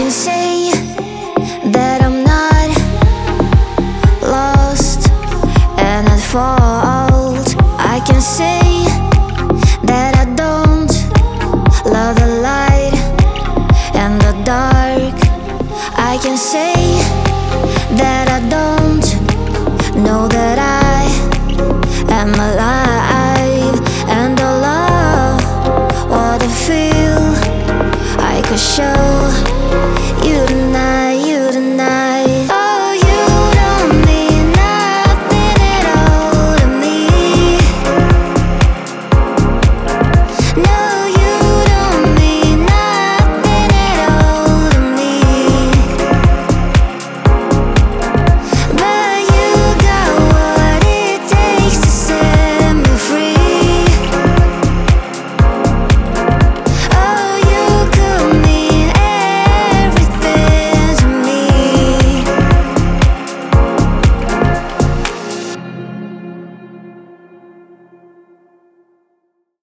can say that I'm not lost and at fault. I can say that I don't love the light and the dark. I can say that I don't know that I am alive, and all of what I feel I could show.